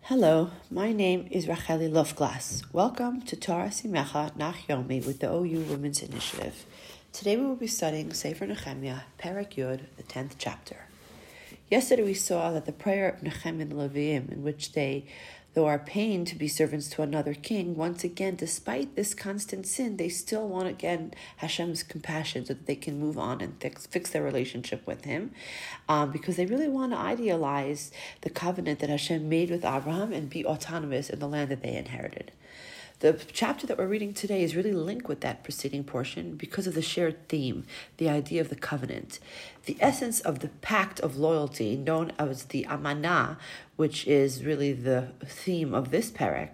Hello, my name is Racheli Lofglas. Welcome to Torah Simecha Nach Yomi with the OU Women's Initiative. Today we will be studying Sefer Nehemiah, Perek Yud, the 10th chapter. Yesterday we saw that the prayer of Nehemiah and Leviim, in which they, though are pained to be servants to another king, once again, despite this constant sin, they still want again Hashem's compassion so that they can move on and fix their relationship with Him, because they really want to idealize the covenant that Hashem made with Abraham and be autonomous in the land that they inherited. The chapter that we're reading today is really linked with that preceding portion because of the shared theme, the idea of the covenant. The essence of the pact of loyalty, known as the Amanah, which is really the theme of this perek,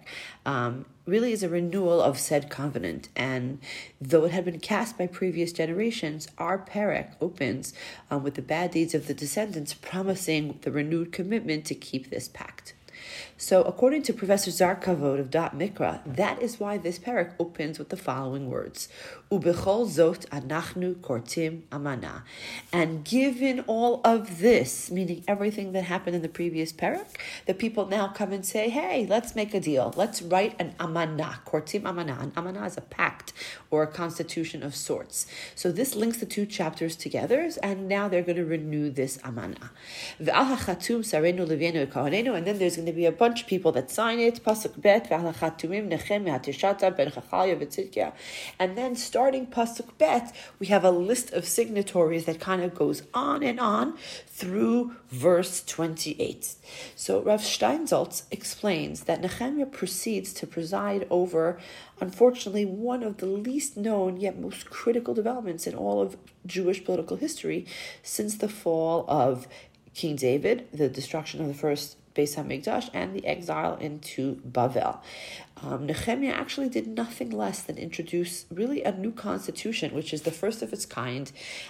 really is a renewal of said covenant. And though it had been cast by previous generations, our perek opens with the bad deeds of the descendants, promising the renewed commitment to keep this pact. So according to Professor Zar Kavod of Dot Mikra, that is why this perek opens with the following words: Ubechol zot anachnu kortim amana. And given all of this, meaning everything that happened in the previous perek, the people now come and say, hey, let's make a deal. Let's write an amana, kortim amana. An amana is a pact or a constitution of sorts. So this links the two chapters together, and now they're going to renew this amana. Ve'al hachatum sarenu levienu kohanenu, and then there's going to be a bunch of people that sign it. Pasuk bet ve'al hachatumim Nehemiah Tishata ben Chachaliah v'Tzidkiah. And then starting Pasuk bet, we have a list of signatories that kind of goes on and on through verse 28. So Rav Steinsaltz explains that Nehemiah proceeds to preside over, unfortunately, one of the least known yet most critical developments in all of Jewish political history since the fall of King David, the destruction of the first Beis HaMikdash, and the exile into Bavel. Nehemiah actually did nothing less than introduce really a new constitution, which is the first of its kind,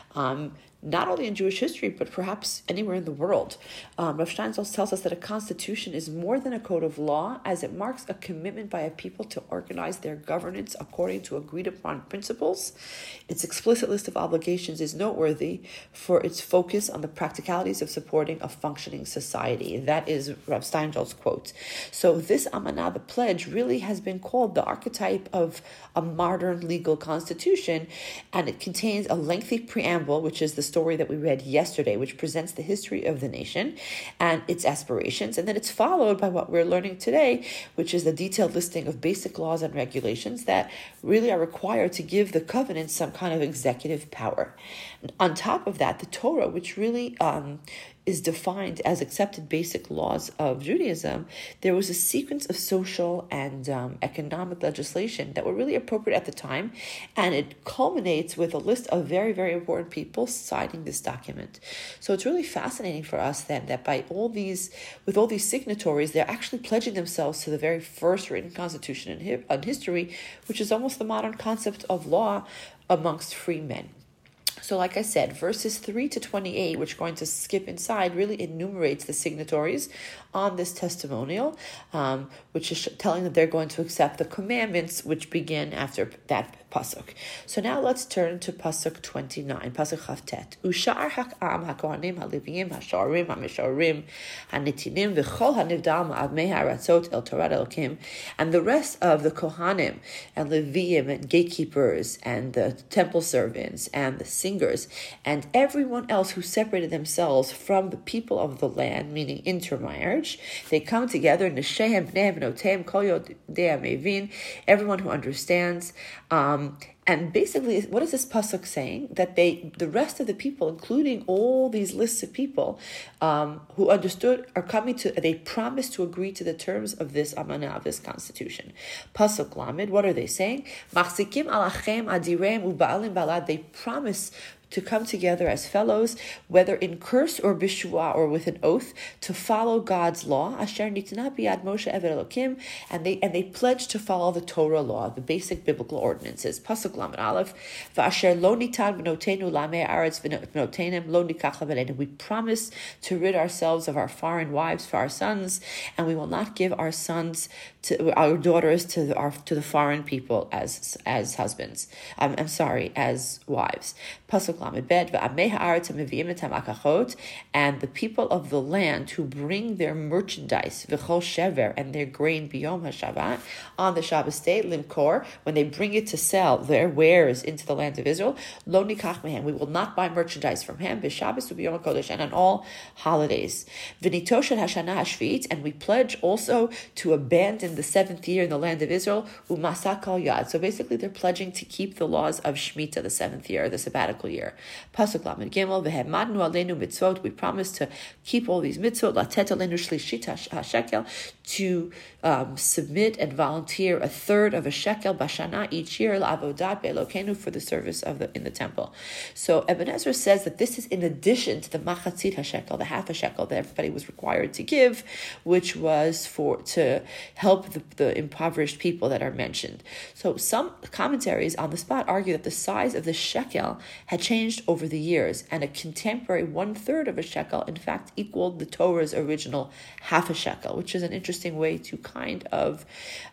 not only in Jewish history, but perhaps anywhere in the world. Rav Steinsaltz tells us that a constitution is more than a code of law, as it marks a commitment by a people to organize their governance according to agreed upon principles. Its explicit list of obligations is noteworthy for its focus on the practicalities of supporting a functioning society. That is Rav Steinsaltz's quote. So this Amanah, the pledge, really has been called the archetype of a modern legal constitution, and it contains a lengthy preamble, which is the story that we read yesterday, which presents the history of the nation and its aspirations, and then it's followed by what we're learning today, which is the detailed listing of basic laws and regulations that really are required to give the covenant some kind of executive power. And on top of that, the Torah, which really is defined as accepted basic laws of Judaism, there was a sequence of social and economic legislation that were really appropriate at the time, and it culminates with a list of very, very important people signing this document. So it's really fascinating for us then that with all these signatories, they're actually pledging themselves to the very first written constitution in history, which is almost the modern concept of law amongst free men. So like I said, verses 3 to 28, which we're going to skip inside, really enumerates the signatories on this testimonial, which is telling that they're going to accept the commandments which begin after that pasuk. So now let's turn to pasuk 29, pasuk chavtet. Ushar ha'am ha'kohanim ha'leviim ha'sharim ha'misharim ha'nitinim v'chol ha'nivdal ma'avmei ha'aratzot el Torah Elokim, and the rest of the kohanim and leviim and gatekeepers and the temple servants and the singers and everyone else who separated themselves from the people of the land, meaning intermarriage, they come together. Neshehem bnei bnoteim kol yodei mevin, everyone who understands. And basically, what is this pasuk saying? That the rest of the people, including all these lists of people who understood, are coming to, they promise to agree to the terms of this amanah, of this constitution. Pasuk lamed, what are they saying? Machzikim alachem adirem uba'alim balad, they promise to come together as fellows, whether in curse or bishua or with an oath, to follow God's law. Asher nitna biyad Moshe Eved Elokim, and they pledge to follow the Torah law, the basic biblical ordinances. Pasuk lamed aleph, v'asher lo nitan b'notenu lamei aretz v'notenem lo nikach lavelenu. We promise to rid ourselves of our foreign wives for our sons, and we will not give our sons to our daughters to the foreign people as husbands. As wives. Pasuk Lamed Bet, Ve'amei ha'aretz mevi'im et ha'makachot, and the people of the land who bring their merchandise, V'chol shever, and their grain biyom ha'shavat, on the Shabbos day, limkor, when they bring it to sell their wares into the land of Israel, lo nikach mehem, we will not buy merchandise from him, b'Shabbos u'biyom ha'kodesh, and on all holidays. V'nitoshet ha'shana ha'shvi'it, and we pledge also to abandon the 7th year in the land of Israel, u'masak kol yad. So basically they're pledging to keep the laws of Shemitah, the 7th year, the sabbatical year. Pasuk Lamed Gimel, v'hemadnu aleinu mitzvot, we promise to keep all these mitzvot, latet aleinu shlishit ha'shekel, to submit and volunteer a third of a shekel bashana each year, la'avodat be'elokenu, for the service in the temple. So Ibn Ezra says that this is in addition to the machatzit hashekel, the half a shekel that everybody was required to give, which was to help the impoverished people that are mentioned. So some commentaries on the spot argue that the size of the shekel had changed over the years, and a contemporary 1/3 of a shekel in fact equaled the Torah's original half a shekel, which is an interesting way to kind of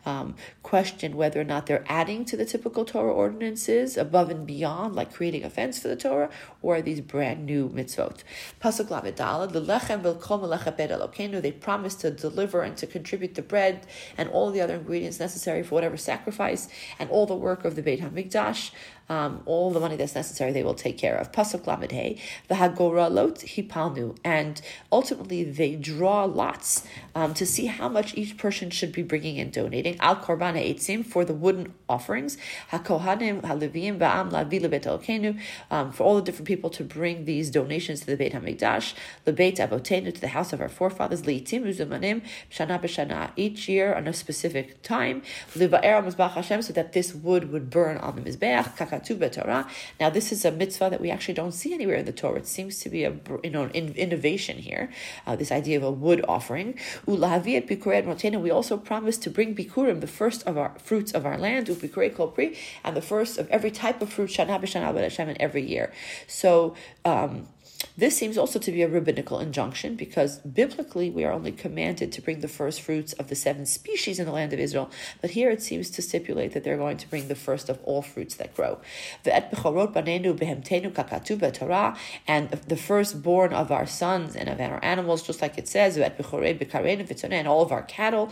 question whether or not they're adding to the typical Torah ordinances above and beyond, like creating a fence for the Torah, or are these brand new mitzvot. Pasuk Lamed Daled, l'lechem v'kol melechet bet Elokeinu, they promised to deliver and to contribute the bread and all the other ingredients necessary for whatever sacrifice and all the work of the Beit HaMikdash. All the money that's necessary they will take care of. Pasuk Lamed Hey, v'hagoralot hipalnu, and ultimately they draw lots to see how much each person should be bringing and donating. Al korban ha'etzim, for the wooden offerings. Hakohanim ha'levim ba'am lavi lebeit Elokeinu, for all the different people to bring these donations to the Beit HaMikdash. Lebeit avotenu, to the house of our forefathers. Leitim uzumanim shana b'shana, each year on a specific time. Liva'er mizbach Hashem, so that this wood would burn on the mizbeach. Now, this is a mitzvah that we actually don't see anywhere in the Torah. It seems to be an innovation here, this idea of a wood offering. We also promise to bring bikurim, the first of our fruits of our land, and the first of every type of fruit, shana b'shana b'Hashem, every year. So, this seems also to be a rabbinical injunction, because biblically we are only commanded to bring the first fruits of the 7 species in the land of Israel, but here it seems to stipulate that they're going to bring the first of all fruits that grow. And the firstborn of our sons and of our animals, just like it says, and all of our cattle.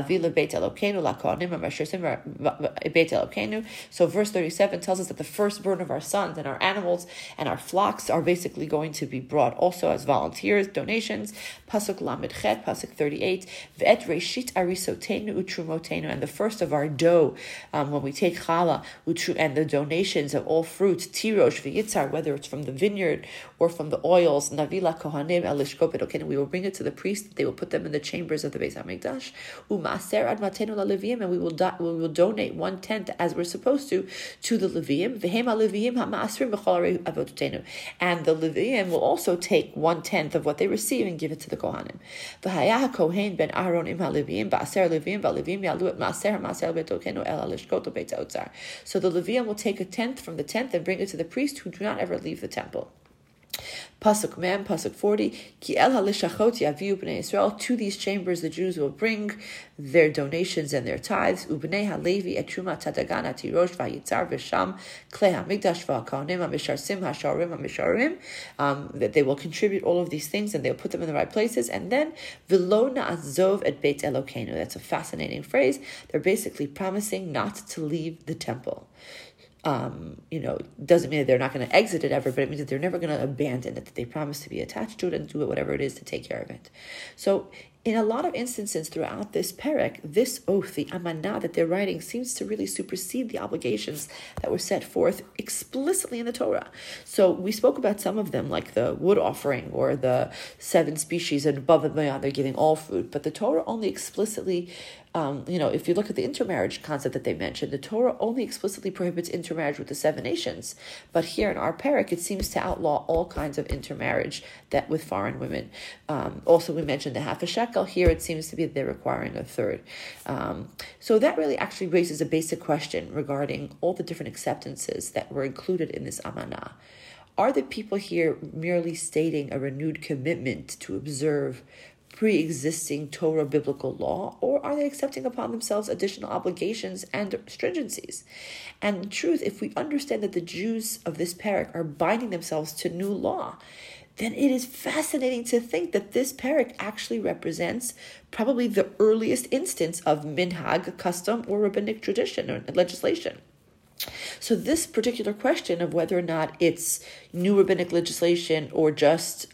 So verse 37 tells us that the firstborn of our sons and our animals and our flocks are basically going to be brought also as volunteers, donations. Pasuk Lamed Chet, Pasuk 38, V'et Reshit Arisotenu Utrumotenu, and the first of our dough, when we take challah, and the donations of all fruits, Tirosh V'yitzar, whether it's from the vineyard or from the oils, Navila Kohanim Elishkop Elokeinu, we will bring it to the priest, they will put them in the chambers of the Beis HaMikdash, U'maser Admatenu LaLeviim, and we will donate 1/10 as we're supposed to the Leviim, V'hem HaLeviim HaMa'asrim B'chol Avotenu, and the Leviim will also take 1/10 of what they receive and give it to the Kohanim. V'hayah Kohen ben Aaron im HaLeviim ba'aser Leviim v'Leviim yalu et ma'aser ha'ma'aser b'Elokenu el ha'lishkot Beit HaOtzar. So the Leviim will take 1/10 from the 10th and bring it to the priest, who do not ever leave the temple. Pasuk Mem, Pasuk 40, Ki el halishachot yaviu b'nei Yisrael, to these chambers the Jews will bring their donations and their tithes, ubnei halevi et truma tadagan atirosh vayitzar v'sham klei hamikdash v'hakohanim ha'misharsim ha'sharim, that they will contribute all of these things and they'll put them in the right places, and then v'lo na'azov et beit Elokeinu. That's a fascinating phrase. They're basically promising not to leave the temple. Doesn't mean that they're not going to exit it ever, but it means that they're never going to abandon it, that they promise to be attached to it and do it, whatever it is, to take care of it. So in a lot of instances throughout this perek, this oath, the amanah that they're writing, seems to really supersede the obligations that were set forth explicitly in the Torah. So we spoke about some of them, like the wood offering or the 7 species, and above and beyond they're giving all fruit. But the Torah only explicitly, if you look at the intermarriage concept that they mentioned, the Torah only explicitly prohibits intermarriage with the 7 nations. But here in our perek, it seems to outlaw all kinds of intermarriage that with foreign women. Also, we mentioned the half a shekel. Here, it seems to be that they're requiring 1/3. So that really actually raises a basic question regarding all the different acceptances that were included in this amanah. Are the people here merely stating a renewed commitment to observe pre-existing Torah biblical law, or are they accepting upon themselves additional obligations and stringencies? And in truth, if we understand that the Jews of this parak are binding themselves to new law, then it is fascinating to think that this parak actually represents probably the earliest instance of minhag, custom, or rabbinic tradition or legislation. So this particular question of whether or not it's new rabbinic legislation or just,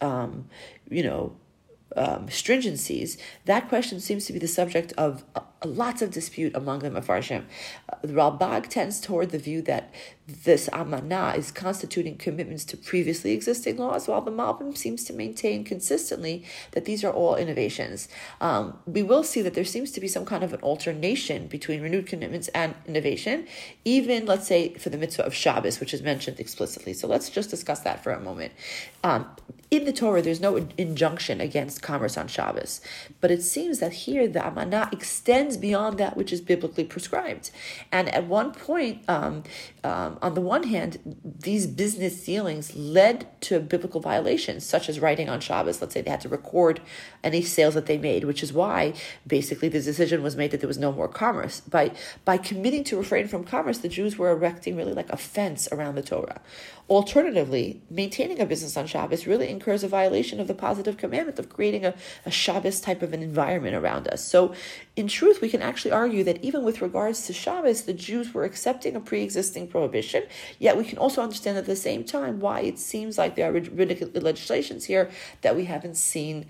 stringencies, that question seems to be the subject of lots of dispute among the Mefarshim. The Ralbag tends toward the view that this amanah is constituting commitments to previously existing laws, while the Malbim seems to maintain consistently that these are all innovations. We will see that there seems to be some kind of an alternation between renewed commitments and innovation, even, let's say, for the mitzvah of Shabbos, which is mentioned explicitly. So let's just discuss that for a moment. In the Torah, there's no injunction against commerce on Shabbos, but it seems that here the amanah extends beyond that which is biblically prescribed. And at one point, on the one hand, these business dealings led to biblical violations, such as writing on Shabbos. Let's say they had to record any sales that they made, which is why basically the decision was made that there was no more commerce. By committing to refrain from commerce, the Jews were erecting really like a fence around the Torah. Alternatively, maintaining a business on Shabbos really incurs a violation of the positive commandment of creating a Shabbos type of an environment around us. So in truth, we can actually argue that even with regards to Shabbos, the Jews were accepting a pre-existing prohibition, yet we can also understand at the same time why it seems like there are rabbinic legislations here that we haven't seen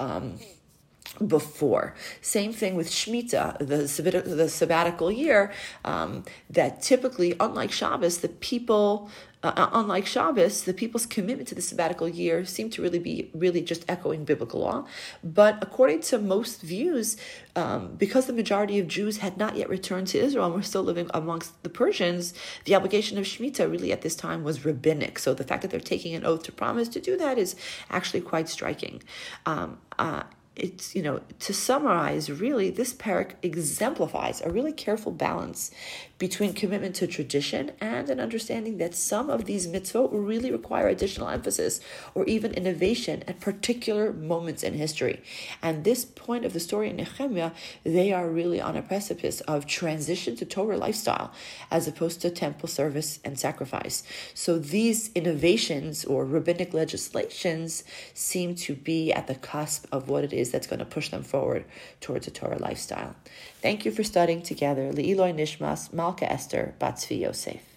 before. Same thing with Shemitah, the sabbatical year, that typically, unlike Shabbos, the people's commitment to the sabbatical year seemed to really be just echoing biblical law. But according to most views, because the majority of Jews had not yet returned to Israel and were still living amongst the Persians, the obligation of Shemitah really at this time was rabbinic. So the fact that they're taking an oath to promise to do that is actually quite striking. It's, to summarize, really, this parak exemplifies a really careful balance between commitment to tradition and an understanding that some of these mitzvot will really require additional emphasis or even innovation at particular moments in history. And this point of the story in Nehemiah, they are really on a precipice of transition to Torah lifestyle as opposed to temple service and sacrifice. So these innovations or rabbinic legislations seem to be at the cusp of what it is that's going to push them forward towards a Torah lifestyle. Thank you for studying together. Le'iloi Nishmas Malka Esther Bat Tzvi Yosef.